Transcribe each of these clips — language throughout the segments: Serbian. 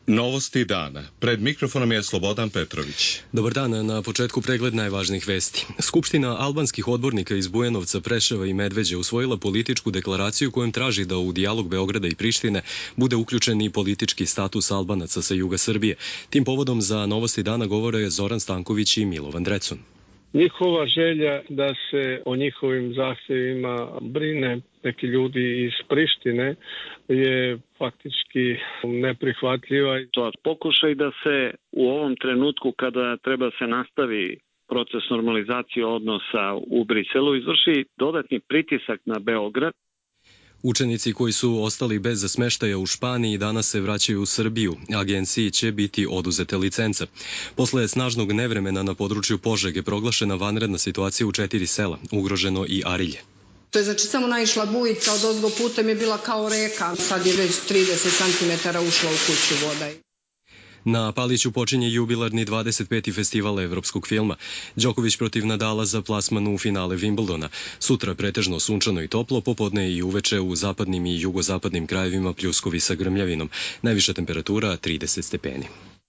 Novosti dana. Pred mikrofonom je Slobodan Petrović. Dobar dan, na početku pregled najvažnijih vesti. Skupština albanskih odbornika iz Bujanovca, Preševa i Medveđe usvojila političku deklaraciju kojom traži da u dijalog Beograda i Prištine bude uključen i politički status Albanaca sa juga Srbije. Tim povodom za Novosti dana govore Zoran Stanković i Milovan Drecun. Njihova želja da se o njihovim zahtjevima brine neki ljudi iz Prištine je faktički neprihvatljiva. To pokušaj da se u ovom trenutku kada treba se nastavi proces normalizacije odnosa u Briselu izvrši dodatni pritisak na Beograd. Učenici koji su ostali bez smeštaja u Španiji danas se vraćaju u Srbiju. Agenciji će biti oduzete licence. Posle snažnog nevremena na području Požege proglašena vanredna situacija u 4 sela, ugroženo i Arilje. To je znači samo naišla bujica, od ozgo putem je bila kao reka. Sad je već 30 cm ušla u kuću voda. Na Paliću počinje jubilarni 25. festival evropskog filma. Đoković protiv Nadala za plasman u finale Wimbledona. Sutra pretežno sunčano i toplo, popodne i uveče u zapadnim i jugozapadnim krajevima pljuskovi sa grmljavinom. Najviša temperatura 30 stepeni.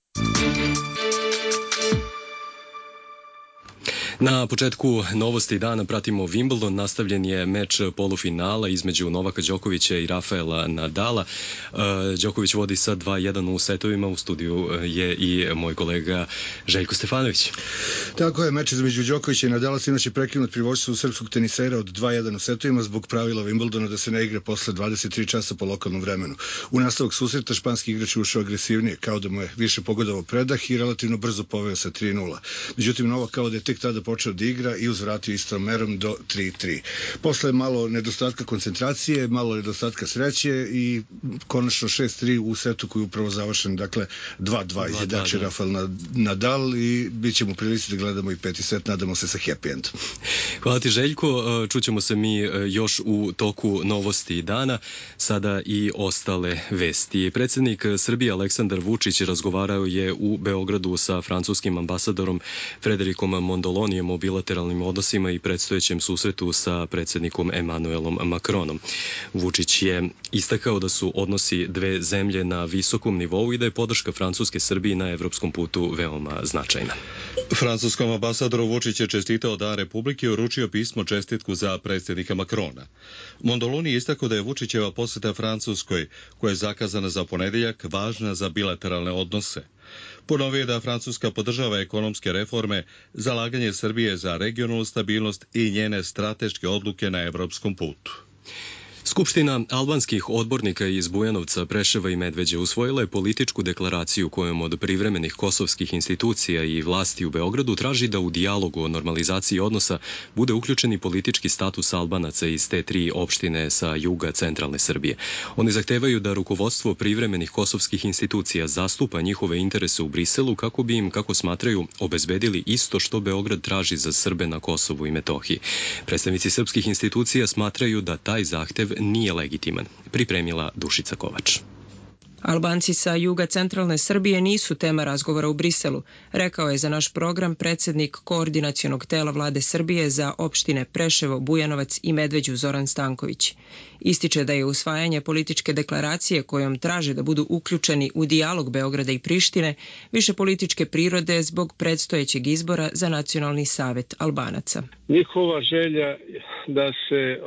Na početku Novosti dana pratimo Wimbledon. Nastavljen je meč polufinala između Novaka Đokovića i Rafaela Nadala. Đoković vodi sa 2-1 u setovima. U studiju je i moj kolega Željko Stefanović. Tako je, meč između Đokovića i Nadala se inače prekinut pri vođstvu srpskog tenisera od 2-1 u setovima zbog pravila Wimbledona da se ne igra posle 23 časa po lokalnom vremenu. U nastavak susreta španski igrač ušao agresivnije, kao da mu je više pogodovao predah i relativno brzo poveo sa 3-0. Međutim, Novak kao da je tek tada počeo da igra i uzvratio istom merom do 3-3. Posle malo nedostatka koncentracije, malo nedostatka sreće i konačno 6-3 u setu koji je upravo završen, dakle 2-2 izjedače Rafael Nadal i bit ćemo u prilici da gledamo i peti set, nadamo se sa happy endom. Hvala ti Željko, čućemo se mi još u toku Novosti dana, sada i ostale vesti. Predsjednik Srbije Aleksandar Vučić razgovarao je u Beogradu sa francuskim ambasadorom Frederikom Mondolonijem o bilateralnim odnosima i predstojećem susretu sa predsjednikom Emmanuelom Macronom. Vučić je istakao da su odnosi dve zemlje na visokom nivou i da je podrška Francuske Srbiji na evropskom putu veoma značajna. Francuskom ambasadoru Vučić je čestitao Dan Republike i uručio pismo čestitku za predsjednika Macrona. Mondoloni je istakao da je Vučićeva posjeta Francuskoj, koja je zakazana za ponedeljak, važna za bilateralne odnose. Ponovio je da Francuska podržava ekonomske reforme, zalaganje Srbije za regionalnu stabilnost i njene strateške odluke na evropskom putu. Skupština albanskih odbornika iz Bujanovca, Preševa i Medveđe usvojila je političku deklaraciju kojom od privremenih kosovskih institucija i vlasti u Beogradu traži da u dijalogu o normalizaciji odnosa bude uključen i politički status Albanaca iz te 3 opštine sa juga centralne Srbije. Oni zahtevaju da rukovodstvo privremenih kosovskih institucija zastupa njihove interese u Briselu kako bi im, kako smatraju, obezbedili isto što Beograd traži za Srbe na Kosovu i Metohiji. Predstavnici srpskih institucija smatraju da taj zahtev nije legitiman, pripremila Dušica Kovač. Albanci sa juga centralne Srbije nisu tema razgovora u Briselu, rekao je za naš program predsjednik koordinacionog tela vlade Srbije za opštine Preševo, Bujanovac i Medveđu Zoran Stanković. Ističe da je usvajanje političke deklaracije kojom traže da budu uključeni u dijalog Beograda i Prištine više političke prirode zbog predstojećeg izbora za Nacionalni savet Albanaca. Njihova želja da se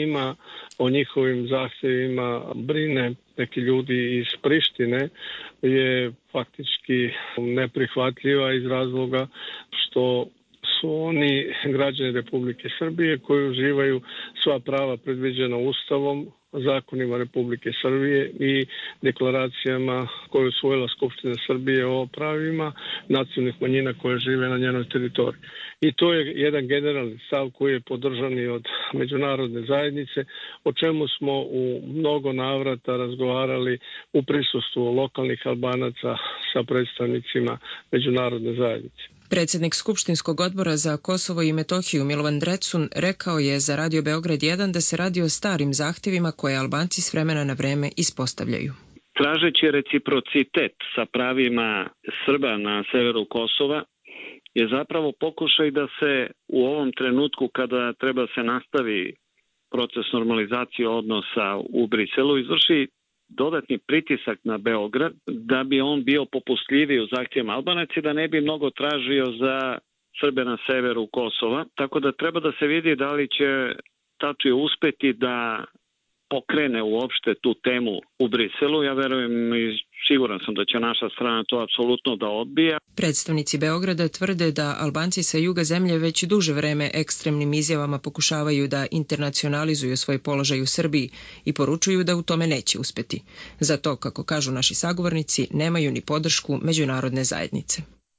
o njihovim zahtjevima brine neki ljudi iz Prištine je faktički neprihvatljiva iz razloga što su oni građani Republike Srbije koji uživaju sva prava predviđena Ustavom, zakonima Republike Srbije i deklaracijama koje je usvojila Skupština Srbije o pravima nacionalnih manjina koje žive na njenoj teritoriji. I to je jedan generalni stav koji je podržan i od međunarodne zajednice, o čemu smo u mnogo navrata razgovarali u prisustvu lokalnih Albanaca sa predstavnicima međunarodne zajednice. Predsjednik Skupštinskog odbora za Kosovo i Metohiju Milovan Drecun rekao je za Radio Beograd 1 da se radi o starim zahtjevima koje Albanci s vremena na vreme ispostavljaju. Tražeći reciprocitet sa pravima Srba na severu Kosova je zapravo pokušaj da se u ovom trenutku kada treba se nastavi proces normalizacije odnosa u Briselu izvrši dodatni pritisak na Beograd da bi on bio popustljiviji u zahtjevima Albanaca i da ne bi mnogo tražio za Srbe na severu Kosova. Tako da treba da se vidi da li će Tači uspeti da pokrene uopšte tu temu u Briselu. Ja verujem i siguran sam da će naša strana to apsolutno da odbija. Predstavnici Beograda tvrde da Albanci sa juga zemlje već duže vreme ekstremnim izjavama pokušavaju da internacionalizuju svoj položaj u Srbiji i poručuju da u tome neće uspeti. Zato, kako kažu naši sagovornici, nemaju ni podršku međunarodne zajednice.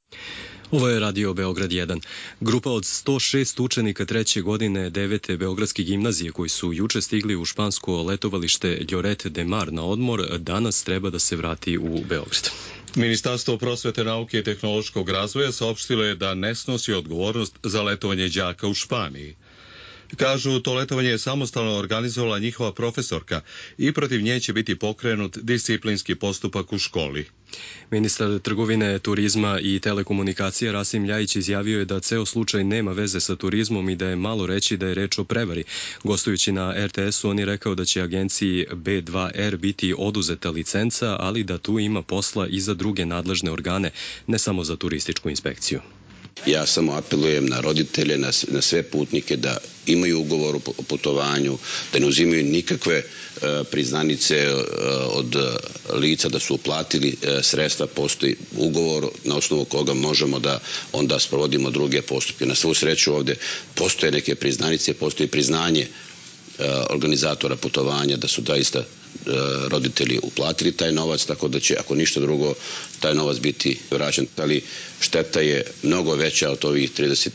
Ovo je Radio Beograd 1. Grupa od 106 učenika treće godine 9. Beogradske gimnazije koji su juče stigli u špansko letovalište Lloret de Mar na odmor, danas treba da se vrati u Beograd. Ministarstvo prosvete, nauke i tehnološkog razvoja saopštilo je da ne snosi odgovornost za letovanje đaka u Španiji. Kažu, to letovanje je samostalno organizovala njihova profesorka i protiv nje će biti pokrenut disciplinski postupak u školi. Ministar trgovine, turizma i telekomunikacija Rasim Ljajić izjavio je da ceo slučaj nema veze sa turizmom i da je malo reći da je reč o prevari. Gostujući na RTS-u, on je rekao da će agenciji B2R biti oduzeta licenca, ali da tu ima posla i za druge nadležne organe, ne samo za turističku inspekciju. Ja samo apelujem na roditelje, na sve putnike da imaju ugovor o putovanju, da ne uzimaju nikakve priznanice od lica da su uplatili sredstva, postoji ugovor na osnovu koga možemo da onda sprovodimo druge postupke. Na svu sreću ovde postoje neke priznanice, postoji priznanje organizatora putovanja da su zaista roditelji uplatili taj novac, tako da će, ako ništa drugo, taj novac biti vraćan. Ali šteta je mnogo veća od ovih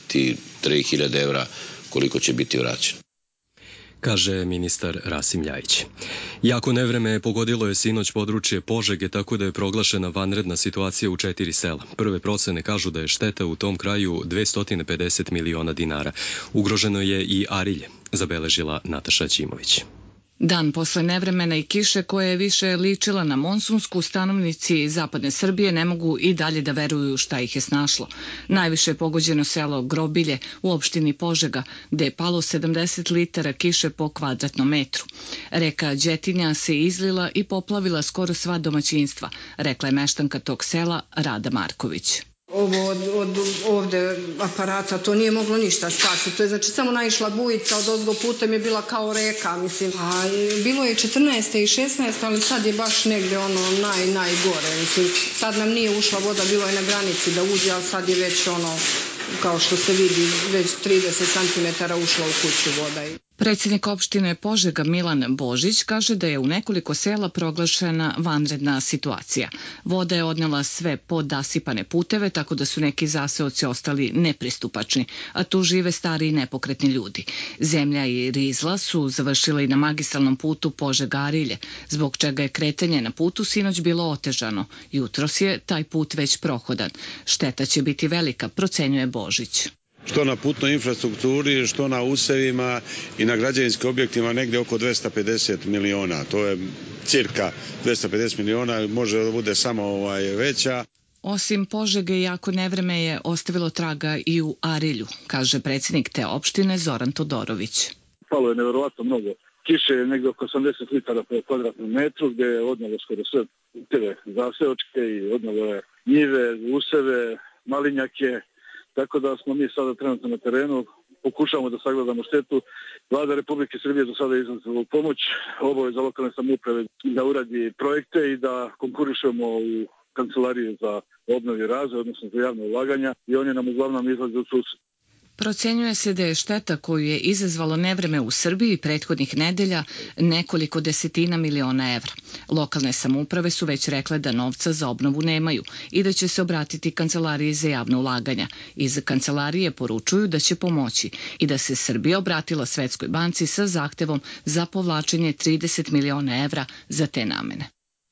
33.000 evra koliko će biti vraćan. Kaže ministar Rasim Ljajić. Jako nevreme pogodilo je sinoć područje Požege, tako da je proglašena vanredna situacija u 4 sela. Prve procene kažu da je šteta u tom kraju 250 miliona dinara. Ugroženo je i Arilje, zabeležila Nataša Ćimović. Dan posle nevremena i kiše koja je više ličila na monsunsku, stanovnici zapadne Srbije ne mogu i dalje da veruju šta ih je snašlo. Najviše je pogođeno selo Grobilje u opštini Požega, gde je palo 70 litara kiše po kvadratnom metru. Reka Đetinja se izlila i poplavila skoro sva domaćinstva, rekla je meštanka tog sela Rada Marković. Ovo od ovde aparata, to nije moglo ništa spasiti. To je znači samo naišla bujica, od ozgo putem je bila kao reka, mislim. A bilo je 14. i 16. ali sad je baš negde ono najgore, mislim. Sad nam nije ušla voda, bilo je na granici da uđe, ali sad je već ono, kao što se vidi, već 30 cm ušla u kuću voda. Predsjednik opštine Požega Milan Božić kaže da je u nekoliko sela proglašena vanredna situacija. Voda je odnela sve podasipane puteve, tako da su neki zaseoci ostali nepristupačni, a tu žive stari i nepokretni ljudi. Zemlja i rizla su završila i na magistralnom putu Požega-Arilje, zbog čega je kretanje na putu sinoć bilo otežano. Jutros je taj put već prohodan. Šteta će biti velika, procenjuje Božić. Što na putnoj infrastrukturi, što na usevima i na građevinskim objektima negde oko 250 miliona. To je cirka 250 miliona, može da bude samo veća. Osim Požege, jako nevreme je ostavilo traga i u Arilju, kaže predsjednik te opštine Zoran Todorović. Palo je neverovatno mnogo kiše, negde oko 80 litara po kvadratnom metru, gde je odnalo skoro sve puteve zaseočke i odnalo je njive, useve, malinjake. Tako da smo mi sada trenutno na terenu, pokušavamo da sagledamo štetu. Vlada Republike Srbije do sada je izrazila pomoć, ovo je za lokalne samouprave da uradi projekte i da konkurišemo u kancelariju za obnovu i razvoj, odnosno za javne ulaganja, i oni nam uglavnom izlaze u susret. Procenjuje se da je šteta koju je izazvalo nevreme u Srbiji prethodnih nedelja nekoliko desetina miliona evra. Lokalne samouprave su već rekle da novca za obnovu nemaju i da će se obratiti kancelariji za javne ulaganja. Iz kancelarije poručuju da će pomoći i da se Srbija obratila Svetskoj banci sa zahtevom za povlačenje 30 miliona evra za te namene.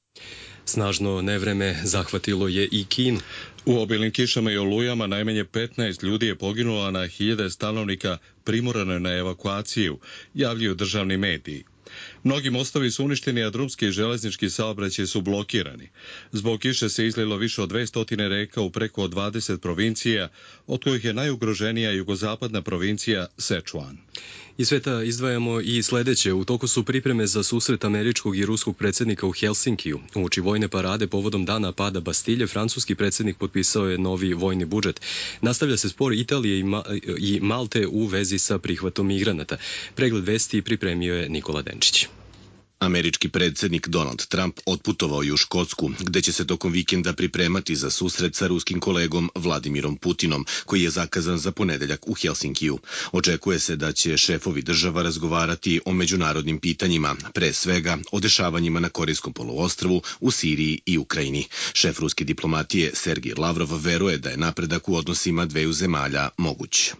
Snažno nevreme zahvatilo je i Kinu. U obilnim kišama i olujama najmanje 15 ljudi je poginulo, a na 1000 stanovnika primorano je na evakuaciju, javljaju državni mediji. Mnogi mostovi su uništeni, a drumski i železnički saobraćaj su blokirani. Zbog kiše se izlilo više od 200 reka u preko 20 provincija, od kojih je najugroženija jugozapadna provincija Sečuan. Iz sveta izdvajamo i sledeće. U toku su pripreme za susret američkog i ruskog predsjednika u Helsinkiju. Uoči vojne parade povodom dana pada Bastilje, francuski predsjednik potpisao je novi vojni budžet. Nastavlja se spor Italije i Malte u vezi sa prihvatom migranata. Pregled vesti pripremio je Nikola Denčić. Američki predsjednik Donald Trump otputovao je u Škotsku, gde će se tokom vikenda pripremati za susret sa ruskim kolegom Vladimirom Putinom, koji je zakazan za ponedeljak u Helsinkiju. Očekuje se da će šefovi država razgovarati o međunarodnim pitanjima, pre svega o dešavanjima na Korejskom poluostrvu, u Siriji i Ukrajini. Šef ruske diplomatije Sergej Lavrov veruje da je napredak u odnosima dveju zemalja moguć.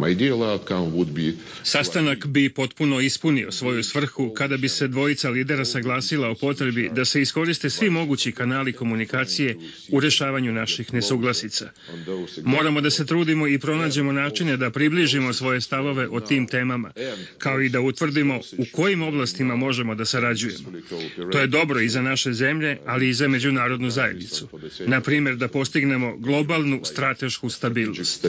Sastanak bi potpuno ispunio svoju svrhu kada bi se dvojica lidera saglasila o potrebi da se iskoriste svi mogući kanali komunikacije u rešavanju naših nesuglasica. Moramo da se trudimo i pronađemo načine da približimo svoje stavove o tim temama, kao i da utvrdimo u kojim oblastima možemo da sarađujemo. To je dobro i za naše zemlje, ali i za međunarodnu zajednicu. Na primjer, da postignemo globalnu stratešku stabilnost.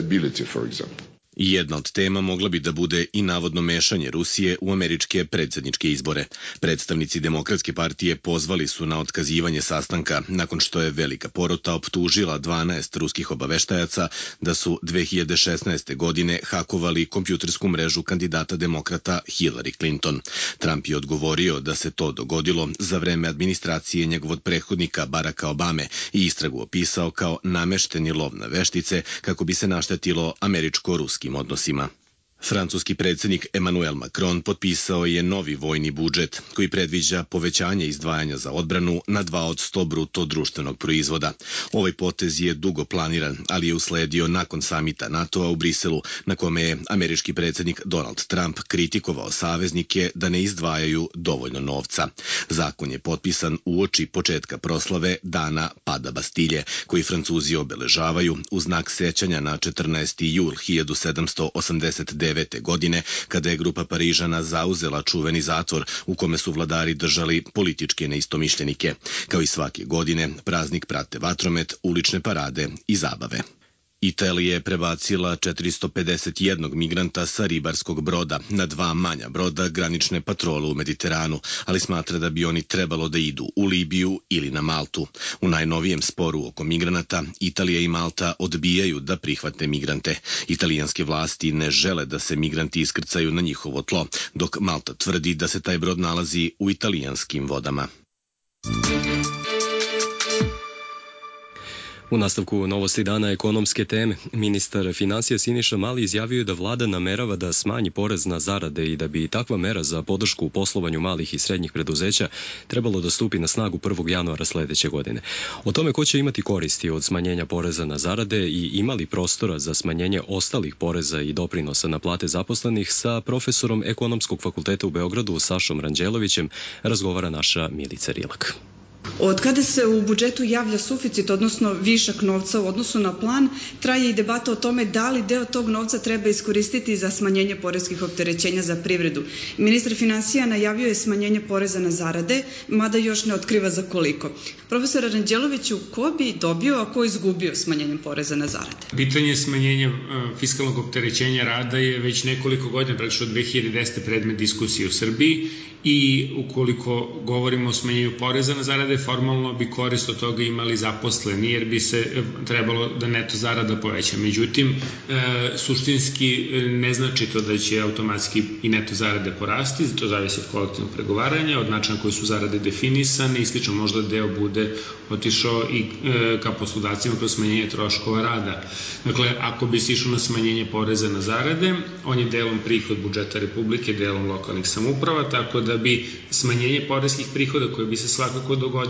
Jedna od tema mogla bi da bude i navodno mešanje Rusije u američke predsjedničke izbore. Predstavnici Demokratske partije pozvali su na otkazivanje sastanka nakon što je velika porota optužila 12 ruskih obaveštajaca da su 2016. godine hakovali kompjutersku mrežu kandidata demokrata Hillary Clinton. Trump je odgovorio da se to dogodilo za vreme administracije njegovog prethodnika Baracka Obame i istragu opisao kao namešteni lov na veštice kako bi se naštetilo američko-ruski odnosima. Francuski predsjednik Emmanuel Macron potpisao je novi vojni budžet koji predviđa povećanje izdvajanja za odbranu na 2 od 100 bruto društvenog proizvoda. Ovaj potez je dugo planiran, ali je usledio nakon samita NATO-a u Briselu, na kome je američki predsjednik Donald Trump kritikovao saveznike da ne izdvajaju dovoljno novca. Zakon je potpisan uoči početka proslave Dana pada Bastilje, koji Francuzi obeležavaju u znak sećanja na 14. jul 1789. godine, kada je grupa Parižana zauzela čuveni zatvor u kome su vladari držali političke neistomišljenike. Kao i svake godine, praznik prate vatromet, ulične parade i zabave. Italija je prebacila 451 migranta sa ribarskog broda na 2 manja broda granične patrole u Mediteranu, ali smatra da bi oni trebalo da idu u Libiju ili na Maltu. U najnovijem sporu oko migranata, Italija i Malta odbijaju da prihvate migrante. Italijanske vlasti ne žele da se migranti iskrcaju na njihovo tlo, dok Malta tvrdi da se taj brod nalazi u italijanskim vodama. U nastavku novosti dana ekonomske teme, ministar financija Siniša Mali izjavio da vlada namerava da smanji porez na zarade i da bi takva mera za podršku u poslovanju malih i srednjih preduzeća trebalo da stupi na snagu 1. januara sledeće godine. O tome ko će imati koristi od smanjenja poreza na zarade i imali prostora za smanjenje ostalih poreza i doprinosa na plate zaposlenih sa profesorom Ekonomskog fakulteta u Beogradu Sašom Ranđelovićem razgovara naša Milica Rilak. Od kada se u budžetu javlja suficit, odnosno višak novca u odnosu na plan, traje i debata o tome da li deo tog novca treba iskoristiti za smanjenje poreskih opterećenja za privredu. Ministar financija najavio je smanjenje poreza na zarade, mada još ne otkriva za koliko. Profesor Ranđeloviću, ko bi dobio, a ko izgubio smanjenjem poreza na zarade? Pitanje smanjenja fiskalnog opterećenja rada je već nekoliko godina, praktično od 2010. predmet diskusije u Srbiji i ukoliko govorimo o smanjenju poreza na zarade, formalno bi korist od toga imali zaposleni, jer bi se trebalo da neto zarada poveća. Međutim, suštinski ne znači to da će automatski i neto zarade porasti, to zavisi od kolektivnog pregovaranja, od načina koji su zarade definisane i slično, možda deo bude otišao i ka poslodavcima kroz smanjenje troškova rada. Dakle, ako bi se išlo na smanjenje poreza na zarade, on je delom prihod budžeta Republike, delom lokalnih samouprava, tako da bi smanjenje poreskih prihoda koje bi se svakako dogodilo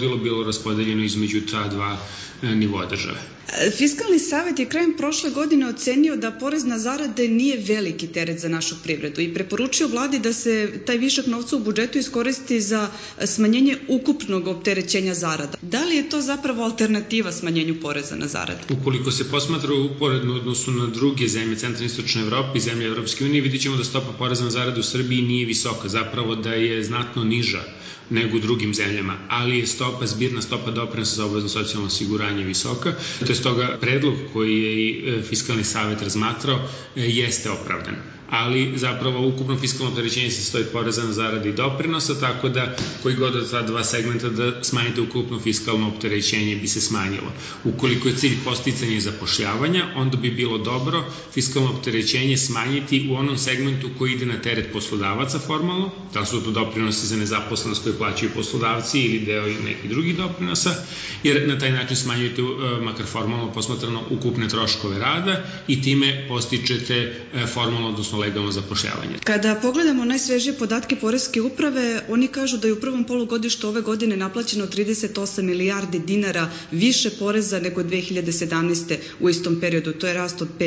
prethodilo bilo raspodeljeno između ta dva nivoa države. Fiskalni savjet je krajem prošle godine ocenio da porez na zarade nije veliki teret za našu privredu i preporučio vladi da se taj višak novca u budžetu iskoristi za smanjenje ukupnog opterećenja zarada. Da li je to zapravo alternativa smanjenju poreza na zarade? Ukoliko se posmatra uporedno odnosu na druge zemlje Centralne i Istočne Evrope i zemlje Evropske unije, vidit ćemo da stopa poreza na zarade u Srbiji nije visoka, zapravo da je znatno niža nego u drugim zemljama, ali je zbirna stopa doprinosa za obavezno socijalno osiguranje visoka. To je stoga predlog koji je i Fiskalni savet razmatrao jeste opravdan. Ali zapravo ukupno fiskalno opterećenje se stoji poreza na zarade i doprinosa, tako da koji god od ta dva segmenta da smanjite ukupno fiskalno opterećenje bi se smanjilo. Ukoliko je cilj posticanje zapošljavanja, onda bi bilo dobro fiskalno opterećenje smanjiti u onom segmentu koji ide na teret poslodavaca formalno, da su to doprinosi za nezaposlenost koje plaćaju poslodavci ili deo nekih drugih doprinosa, jer na taj način smanjujete makar formalno posmatrano ukupne troškove rada i time postičete formalno, odnosno legalno zapošljavanje. Kada pogledamo najsvežije podatke Poreske uprave, oni kažu da je u prvom polugodištu ove godine naplaćeno 38 milijardi dinara više poreza nego 2017. u istom periodu. To je rast od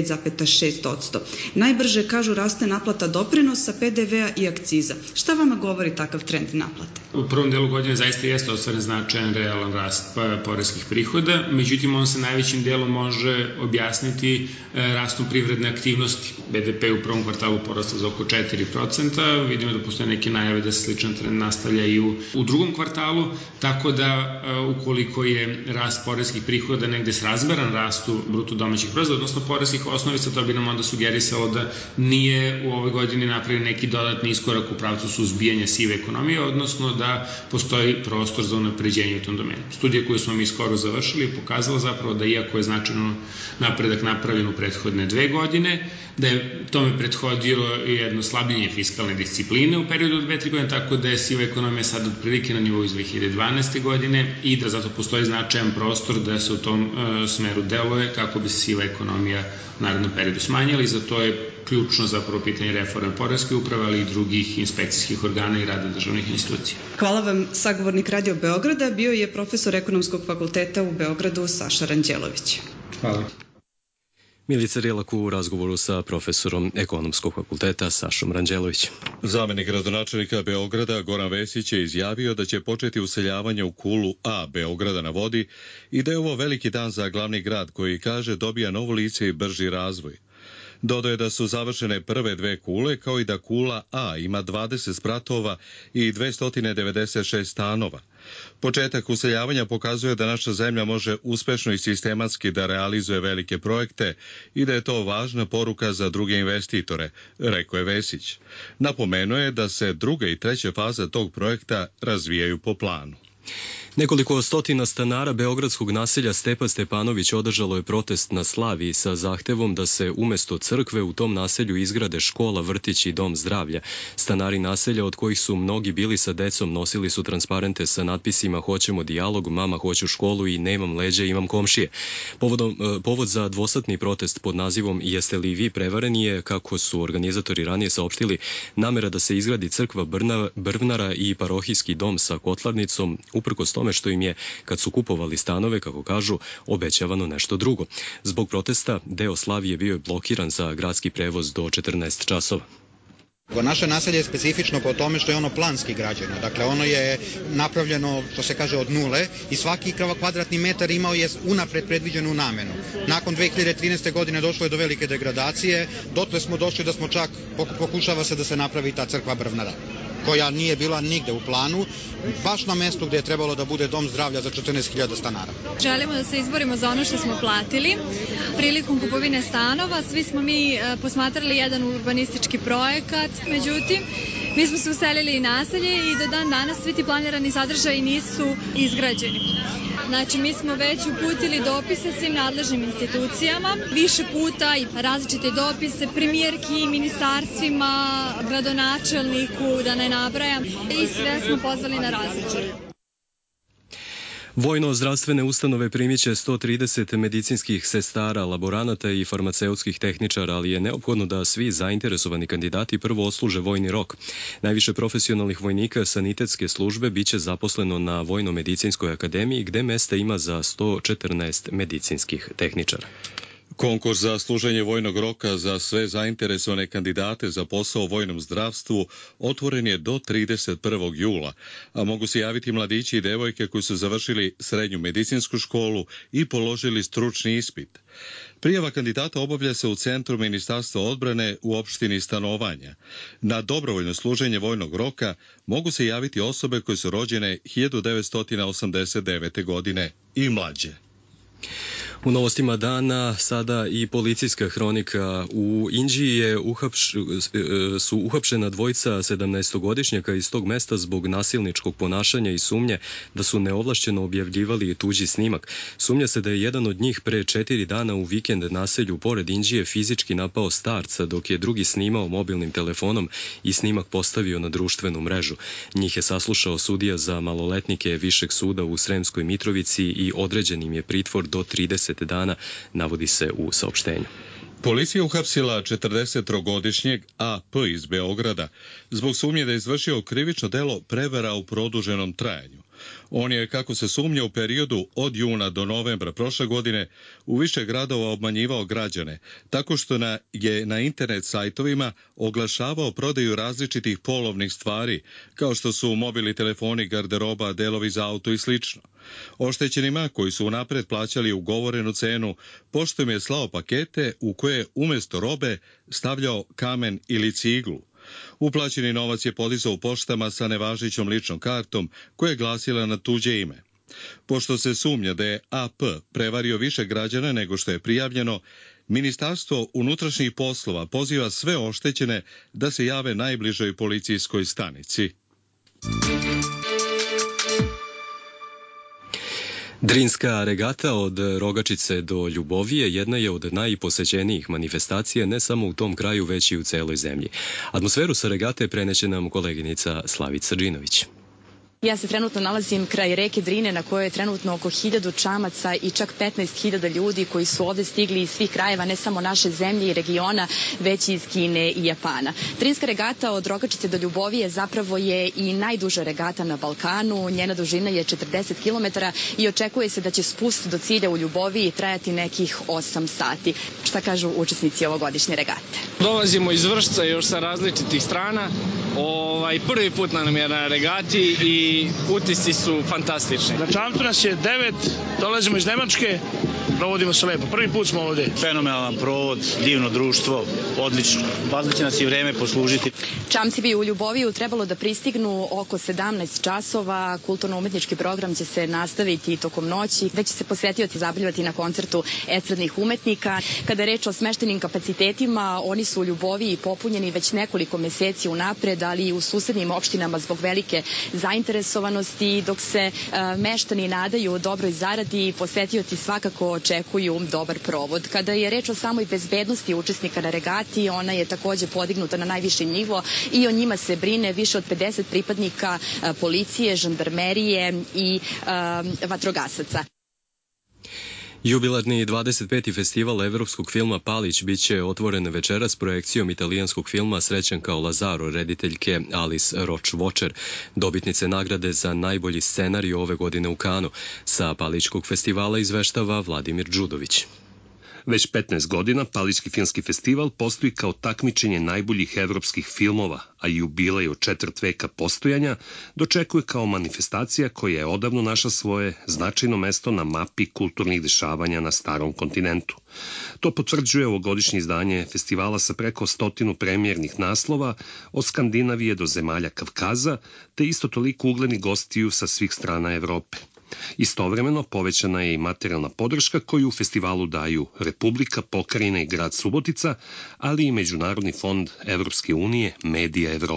5,6%. Najbrže, kažu, raste naplata doprinosa, PDV-a i akciza. Šta vama govori takav trend naplate? U prvom delu godine zaista jeste ostvaren značajan realan rast poreskih prihoda, međutim on se najvećim delom može objasniti rastom privredne aktivnosti. BDP u prvom kvartalu porasta za oko 4%, vidimo da postoje neke najave da se sličan trend nastavlja i u drugom kvartalu, tako da ukoliko je rast poreskih prihoda negde srazmeran rastu bruto domaćih proizvoda, odnosno poreskih osnovica, to bi nam onda sugerisalo da nije u ovoj godini napravljen neki dodatni iskorak u pravcu suzbijanja sive ekonomije, odnosno da postoji prostor za unapređenje u tom domenu. Studija koju smo mi skoro završili je pokazala zapravo da iako je značajno napredak napravljen u prethodne 2 godine, da je tome prethodilo jedno slabljenje fiskalne discipline u periodu od 2-3 godine, tako da je siva ekonomija sad otprilike na nivou iz 2012. godine i da zato postoji značajan prostor da se u tom smeru deluje kako bi se siva ekonomija u narednom periodu smanjila i za to je ključno zapravo pitanje reforme poreske uprave, ali i drugih inspekcijskih organa i rada državnih institucija. Hvala vam. Sagovornik Radio Beograda bio je profesor Ekonomskog fakulteta u Beogradu Saša Ranđelović. Hvala. Milica Rilak u razgovoru sa profesorom Ekonomskog fakulteta Sašom Ranđelović. Zamenik gradonačelnika Beograda Goran Vesić je izjavio da će početi useljavanje u kulu A Beograda na vodi i da je ovo veliki dan za glavni grad koji, kaže, dobija novo lice i brži razvoj. Dodaje da su završene prve 2 kule, kao i da kula A ima 20 spratova i 296 stanova. Početak useljavanja pokazuje da naša zemlja može uspešno i sistematski da realizuje velike projekte i da je to važna poruka za druge investitore, rekao je Vesić. Napomenuo je da se 2. i 3. faza tog projekta razvijaju po planu. Nekoliko stotina stanara beogradskog naselja Stepa Stepanović održalo je protest na Slaviji sa zahtevom da se umesto crkve u tom naselju izgrade škola, vrtić i dom zdravlja. Stanari naselja, od kojih su mnogi bili sa decom, nosili su transparente sa natpisima "Hoćemo dijalog, mama hoću školu" i "Nemam leđa, imam komšije". Povod za dvosatni protest pod nazivom "Jeste li vi prevareni" je, kako su organizatori ranije saopštili, namera da se izgradi crkva Brvnara i parohijski dom sa kotlarnicom, uprkos tome što im je, kad su kupovali stanove, kako kažu, obećavano nešto drugo. Zbog protesta, deo Slavije bio je blokiran za gradski prevoz do 14 časova. Naše naselje je specifično po tome što je ono planski građeno. Dakle, ono je napravljeno, što se kaže, od nule i svaki kvadratni metar imao je unapred predviđenu namenu. Nakon 2013. godine došlo je do velike degradacije, dotle smo došli da smo čak, pokušava se da se napravi ta crkva Brvnara, koja nije bila nigde u planu, baš na mestu gde je trebalo da bude dom zdravlja za 14.000 stanara. Želimo da se izborimo za ono što smo platili. Prilikom kupovine stanova svi smo mi posmatrali jedan urbanistički projekat, međutim, mi smo se uselili i naselje i do dan danas svi ti planirani sadržaji nisu izgrađeni. Znači, mi smo već uputili dopise svim nadležnim institucijama, više puta i različite dopise premijerki, ministarstvima, gradonačelniku, da ne nabrajam, i sve smo pozvali na različite. Vojno-zdravstvene ustanove primit će 130 medicinskih sestara, laboranata i farmaceutskih tehničara, ali je neophodno da svi zainteresovani kandidati prvo odsluže vojni rok. Najviše profesionalnih vojnika sanitetske službe biće zaposleno na Vojno-medicinskoj akademiji, gde mesta ima za 114 medicinskih tehničara. Konkurs za služenje vojnog roka za sve zainteresovane kandidate za posao u vojnom zdravstvu otvoren je do 31. jula, a mogu se javiti mladići i devojke koji su završili srednju medicinsku školu i položili stručni ispit. Prijava kandidata obavlja se u centru Ministarstva odbrane u opštini stanovanja. Na dobrovoljno služenje vojnog roka mogu se javiti osobe koje su rođene 1989. godine i mlađe. U novostima dana sada i policijska hronika. U Inđiji su uhapšena dvojica 17-godišnjaka iz tog mesta zbog nasilničkog ponašanja i sumnje da su neovlašćeno objavljivali tuđi snimak. Sumnja se da je jedan od njih pre 4 dana u vikend naselju pored Inđije fizički napao starca, dok je drugi snimao mobilnim telefonom i snimak postavio na društvenu mrežu. Njih je saslušao sudija za maloletnike Višeg suda u Sremskoj Mitrovici i određen im je pritvor do 30 dana, navodi se u saopštenju. Policija uhapsila 43-godišnjeg AP iz Beograda zbog sumnje da je izvršio krivično delo prevara u produženom trajanju. On je, kako se sumnja, u periodu od juna do novembra prošle godine u više gradova obmanjivao građane, tako što je na internet sajtovima oglašavao prodaju različitih polovnih stvari, kao što su mobilni telefoni, garderoba, delovi za auto i sl. Oštećenima, koji su unapred plaćali ugovorenu cenu, poštom je slao pakete u koje umjesto robe stavljao kamen ili ciglu. Uplaćeni novac je podizao u poštama sa nevažećom ličnom kartom koja je glasila na tuđe ime. Pošto se sumnja da je AP prevario više građana nego što je prijavljeno, Ministarstvo unutrašnjih poslova poziva sve oštećene da se jave najbližoj policijskoj stanici. Drinska regata od Rogačice do Ljubovije jedna je od najposećenijih manifestacija ne samo u tom kraju, već i u celoj zemlji. Atmosferu sa regate preneće nam koleginica Slavica Džinović. Ja se trenutno nalazim kraj reke Drine na kojoj je trenutno oko 1000 čamaca i čak 15.000 ljudi koji su ovde stigli iz svih krajeva, ne samo naše zemlje i regiona, već i iz Kine i Japana. Drinska regata od Rogačice do Ljubovije zapravo je i najduža regata na Balkanu. Njena dužina je 40 km i očekuje se da će spust do cilja u Ljuboviji trajati nekih 8 sati. Šta kažu učesnici ovogodišnje regate? Dolazimo iz Vršca još sa različitih strana. Prvi put nam je na regati i utisci su fantastični. Na čamcu nas je 9, dolazimo iz Nemačke, provodimo se lepo. Prvi put smo ovde. Fenomenalan provod, divno društvo, odlično. Valjda će nas i vreme poslužiti. Čamci bi u Ljuboviju trebalo da pristignu oko 17 časova. Kulturno-umetnički program će se nastaviti tokom noći, gde će se posetioci zabavljati na koncertu estradnih umetnika. Kada je reč o smeštenim kapacitetima, oni su u Ljuboviji popunjeni već nekoliko meseci unapred, ali i u susednim opštinama zbog velike zainteresovanosti, dok se meštani nadaju dobroj zaradi, posetioci svakako očekuju dobar provod. Kada je reč o samoj bezbednosti učesnika na regati, ona je takođe podignuta na najviši nivo i o njima se brine više od 50 pripadnika policije, žandarmerije i vatrogasaca. Jubilarni 25. festival evropskog filma Palić biće otvoren večeras projekcijom italijanskog filma Srećan kao Lazaro, rediteljke Alice Roch-Vocher, dobitnice nagrade za najbolji scenarij ove godine u Kanu. Sa Palićkog festivala izveštava Vladimir Đudović. Već 15 godina Palićki filmski festival postoji kao takmičenje najboljih evropskih filmova, a jubilej od 4 veka postojanja dočekuje kao manifestacija koja je odavno našla svoje značajno mesto na mapi kulturnih dešavanja na starom kontinentu. To potvrđuje ovogodišnje izdanje festivala sa preko 100 premijernih naslova od Skandinavije do zemalja Kavkaza, te isto toliko uglednih gostiju sa svih strana Evrope. Istovremeno povećana je i materijalna podrška koju u festivalu daju Republika, pokrajina i grad Subotica, ali i Međunarodni fond Evropske unije Medija Evropa.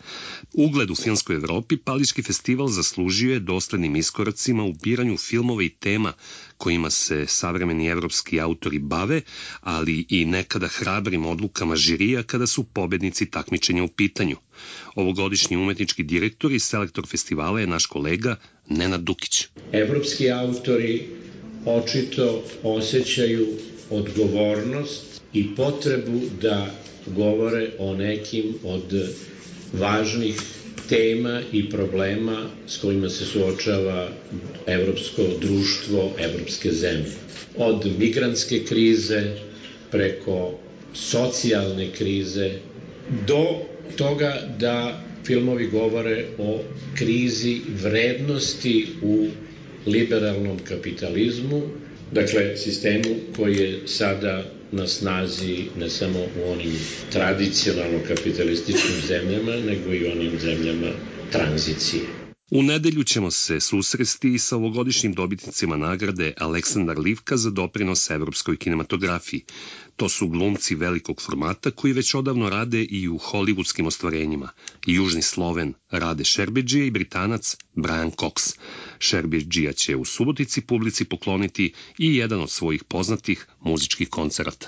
Ugled u filmskoj Evropi Palički festival zaslužio je doslednim iskoracima u biranju filmova i tema kojima se savremeni evropski autori bave, ali i nekada hrabrim odlukama žirija kada su pobednici takmičenja u pitanju. Ovogodišnji umetnički direktor i selektor festivala je naš kolega Nenad Dukić. Evropski autori očito osjećaju odgovornost i potrebu da govore o nekim od važnih tema i problema s kojima se suočava evropsko društvo, evropske zemlje. Od migrantske krize preko socijalne krize do toga da filmovi govore o krizi vrednosti u liberalnom kapitalizmu, dakle sistemu koji je sada na snazi ne samo u onim tradicionalno kapitalističkim zemljama, nego i onim zemljama tranzicije. U nedelju ćemo se susresti sa ovogodišnjim dobitnicima nagrade Aleksandar Livka za doprinos evropskoj kinematografiji. To su glumci velikog formata koji već odavno rade i u hollywoodskim ostvarenjima. Južni Sloven Rade Šerbedžija i Britanac Brian Cox. Šerbedžija će u Subotici publici pokloniti i jedan od svojih poznatih muzičkih koncerata.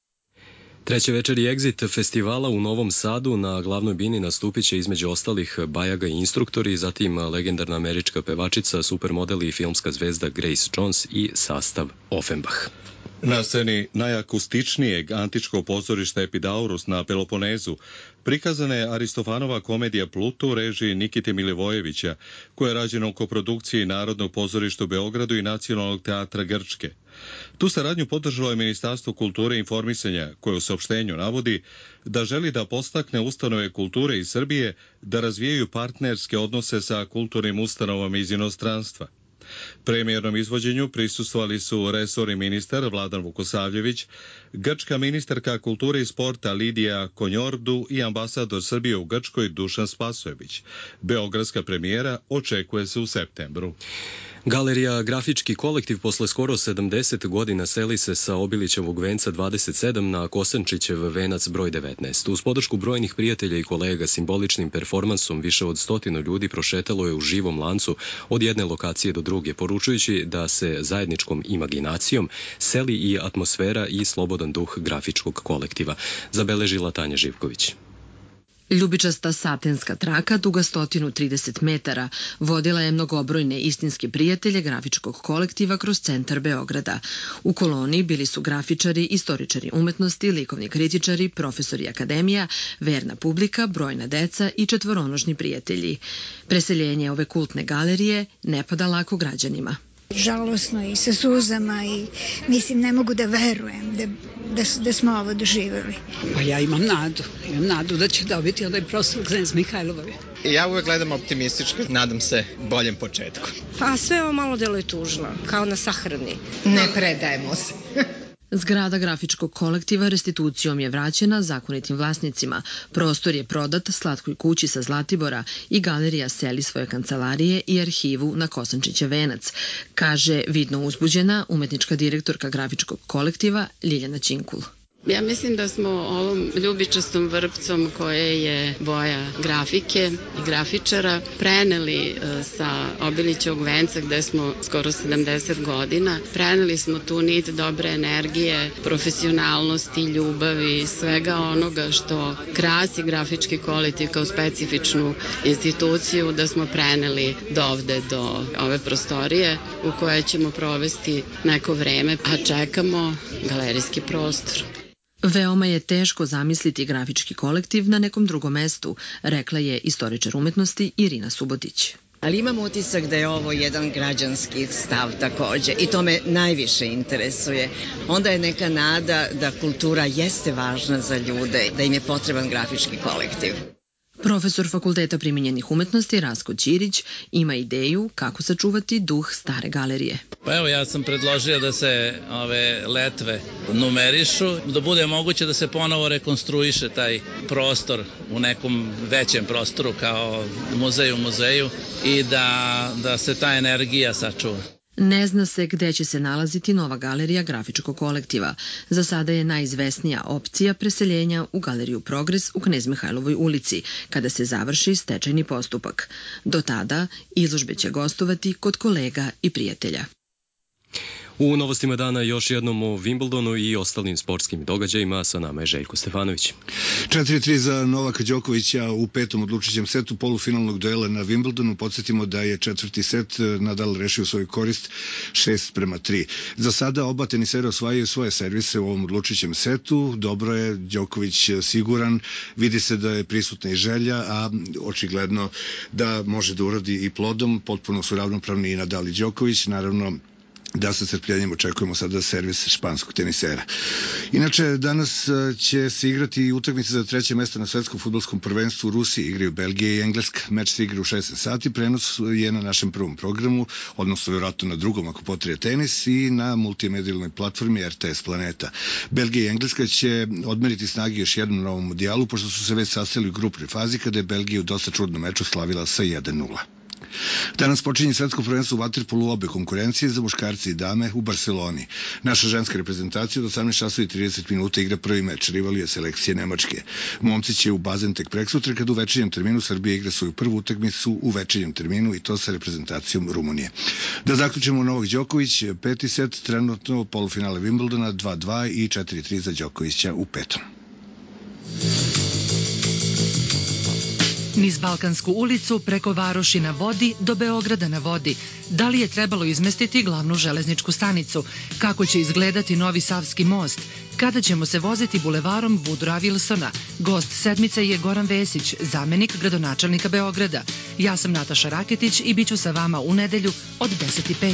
Treće večeri Exit festivala u Novom Sadu na glavnoj bini nastupit će između ostalih Bajaga i instruktori, zatim legendarna američka pevačica, supermodel i filmska zvezda Grace Jones i sastav Offenbach. Na sceni najakustičnijeg antičkog pozorišta Epidaurus na Peloponezu prikazana je Aristofanova komedija Pluto u režiji Nikite Milivojevića, koja je rađena u koprodukciji Narodnog pozorišta u Beogradu i Nacionalnog teatra Grčke. Tu saradnju podržalo je Ministarstvo kulture i informisanja, koje u saopštenju navodi da želi da podstakne ustanove kulture iz Srbije da razvijaju partnerske odnose sa kulturnim ustanovama iz inostranstva. Premijernom izvođenju prisustvovali su resorni ministar Vladan Vukosavljević, grčka ministarka kulture i sporta Lidija Konjordu i ambasador Srbije u Grčkoj Dušan Spasojević. Beogradska premijera očekuje se u septembru. Galerija Grafički kolektiv posle skoro 70 godina seli se sa Obilićevog venca 27 na Kosančićev venac broj 19. Uz podršku brojnih prijatelja i kolega simboličnim performansom više od 100 ljudi prošetalo je u živom lancu od jedne lokacije do druge, poručujući da se zajedničkom imaginacijom seli i atmosfera i slobodan duh grafičkog kolektiva, zabeležila Tanja Živković. Ljubičasta satinska traka, duga 130 metara, vodila je mnogobrojne istinske prijatelje grafičkog kolektiva kroz centar Beograda. U koloni bili su grafičari, istoričari umetnosti, likovni kritičari, profesori akademija, verna publika, brojna deca i četvoronožni prijatelji. Preseljenje ove kultne galerije ne pada lako građanima. Žalosno i sa suzama i mislim ne mogu da verujem da smo ovo doživjeli. Pa ja imam nadu da će dobiti onaj prostor Knez Mihajlovovi. Ja uvek gledam optimistički, nadam se boljem početku. Pa sve ovo malo deluje tužno, kao na sahrani. Ne predajemo se. Zgrada grafičkog kolektiva restitucijom je vraćena zakonitim vlasnicima. Prostor je prodat Slatkoj kući sa Zlatibora i galerija seli svoje kancelarije i arhivu na Kosančićev venac, kaže vidno uzbuđena umetnička direktorka grafičkog kolektiva Ljiljana Činkul. Ja mislim da smo ovom ljubičastom vrpcom koje je boja grafike i grafičara preneli sa Obilićevog venca gde smo skoro 70 godina. Preneli smo tu nit dobre energije, profesionalnosti, ljubavi, svega onoga što krasi grafički kolektiv kao specifičnu instituciju, da smo preneli dovde do ove prostorije u koje ćemo provesti neko vreme, a čekamo galerijski prostor. Veoma je teško zamisliti grafički kolektiv na nekom drugom mestu, rekla je istoričar umetnosti Irina Subotić. Ali imam utisak da je ovo jedan građanski stav takođe i to me najviše interesuje. Onda je neka nada da kultura jeste važna za ljude, da im je potreban grafički kolektiv. Profesor Fakulteta primenjenih umetnosti Rasko Ćirić ima ideju kako sačuvati duh stare galerije. Pa evo, ja sam predložio da se ove letve numerišu, da bude moguće da se ponovo rekonstruiše taj prostor u nekom većem prostoru kao muzej u muzeju i da se ta energija sačuva. Ne zna se gde će se nalaziti nova galerija grafičkog kolektiva. Za sada je najizvesnija opcija preseljenja u galeriju Progres u Knez Mihajlovoj ulici, kada se završi stečajni postupak. Do tada izložbe će gostovati kod kolega i prijatelja. U novostima dana još jednom o Wimbledonu i ostalim sportskim događajima. Sa nama je Željko Stefanović. 4-3 za Novaka Đokovića u petom odlučujućem setu polufinalnog duela na Wimbledonu. Podsjetimo da je četvrti set Nadal rešio svoju korist 6-3. Za sada oba tenisera osvajaju svoje servise u ovom odlučujućem setu. Dobro je, Đoković siguran, vidi se da je prisutna i želja, a očigledno da može da uradi i plodom. Potpuno su ravnopravni i Nadal i Đoković, naravno da sa strpljenjem očekujemo sada servis španskog tenisera. Inače, danas će se igrati i utakmice za treće mesto na svetskom fudbalskom prvenstvu u Rusiji. Igraju Belgija i Engleska. Meč se igra u 16 sati. Prenos je na našem prvom programu, odnosno vjerojatno na drugom ako potraje tenis, i na multimedijalnoj platformi RTS Planeta. Belgija i Engleska će odmeriti snage još jednom na ovom mundijalu, pošto su se već sastali u grupnoj fazi kada je Belgija u dosta čudnom meču slavila sa 1-0. Danas počinje svetsko prvenstvo u vaterpolu obe konkurencije za muškarce i dame u Barseloni. Naša ženska reprezentacija od 18:30 igra prvi meč, rival je selekcije Nemačke. Momci će u bazen tek preksutra, kad u večernjem terminu Srbija igra svoju prvu utakmicu u večernjem terminu, i to sa reprezentacijom Rumunije. Da zaključimo, Novak Đoković, peti set, trenutno polufinale Wimbledona 2-2 i 4-3 za Đokovića u petom. Niz Balkansku ulicu, preko Varoši na vodi do Beograda na vodi. Da li je trebalo izmestiti glavnu železničku stanicu? Kako će izgledati novi Savski most? Kada ćemo se voziti bulevarom Woodrowa Wilsona? Gost sedmice je Goran Vesić, zamenik gradonačelnika Beograda. Ja sam Nataša Raketić i bit ću sa vama u nedelju od 10:05.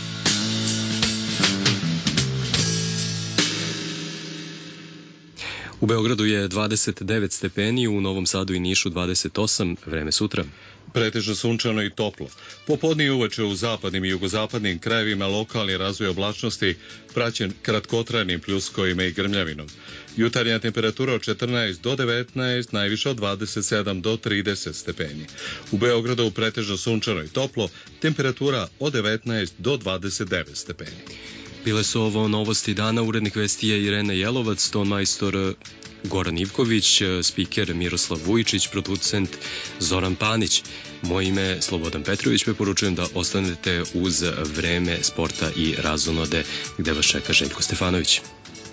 U Beogradu je 29 stepeni, u Novom Sadu i Nišu 28, vreme sutra. Pretežno sunčano i toplo. Popodne i uveče u zapadnim i jugozapadnim krajevima lokalni razvoj oblačnosti praćen kratkotrajnim pljuskovima i grmljavinom. Jutarnja temperatura od 14 do 19, najviše od 27 do 30 stepeni. U Beogradu pretežno sunčano i toplo, temperatura od 19 do 29 stepeni. Bile su ovo novosti dana, urednik vesti je Irena Jelovac, ton majstor Goran Ivković, spiker Miroslav Vujičić, producent Zoran Panić. Moje ime je Slobodan Petrović, preporučujem da ostanete uz vreme sporta i razonode, gde vas čeka Željko Stefanović.